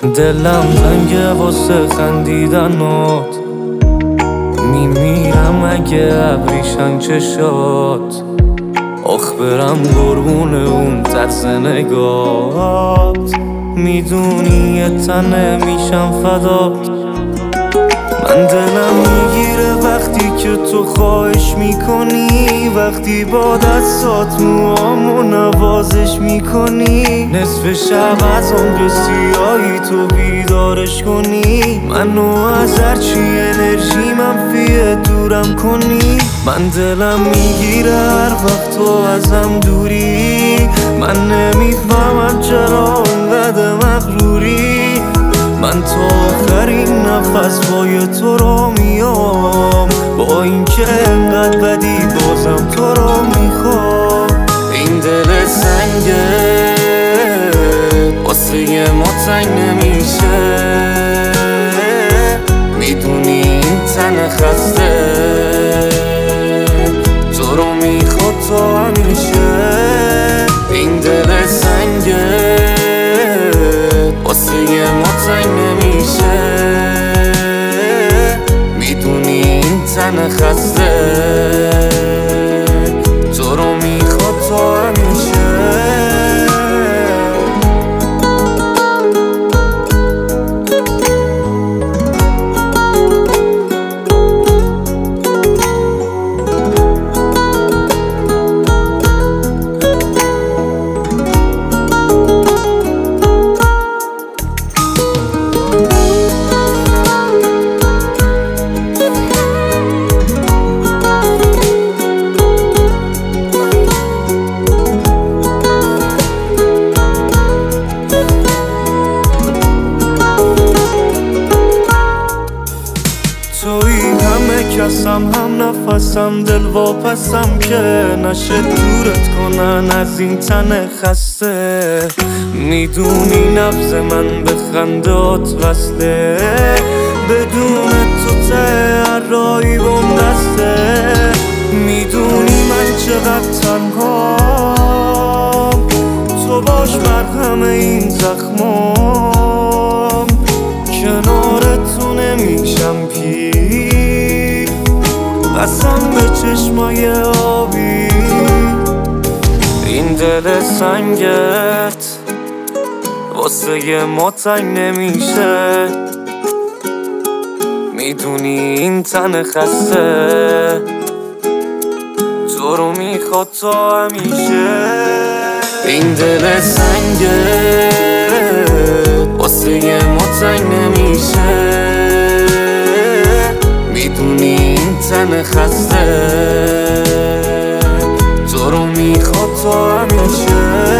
دلم تنگه واسه خندیدنات، میمیرم اگه ابریشن چشات. آخ برم قربون اون طرز نگات، میدونی یه تنه میشم فدات. من دلم میگیره وقتی که تو خواهش میکنی، وقتی با دستات موامو نوازش میکنی. نصف شب از عمر سیاهی تو بیدارش کنی، منو از هرچی انرژی منفیه دورم کنی. من دلم میگیره هر وقت تو ازم دوری، من نمیفهمم چرا انقدر مغروری. من تا آخرین نفس پای تو رو میام، با این که انقدر بدی بازم تو رو میخوام. این دل سنگه واسه ما تنگ نمیشه، میدونی این تن خسته تو رو میخواد تا همیشه. این دل سنگه واسه ما تنگ نمیشه، میدونی این تن خسته تو رو میخواد تا همیشه. توی همه کسم هم نفسم دل واپسم که نشه دورت کنن از این تن خسته. میدونی نبض من به خندات وصله، بدون تو ته هر راهی بم دسته. میدونی من چقدر تنهام، تو باش مرهم این زخمام. کنارتو نمیشم پیر، قسم به چشمای آبی. این دل سنگت واسه ما تنگ نمیشه، میدونی این تن خسته تو رو میخواد تا همیشه. این دل سنگت واسه ما تنگ نمیشه، میدونی این تن خسته تو رو میخواد تا همیشه.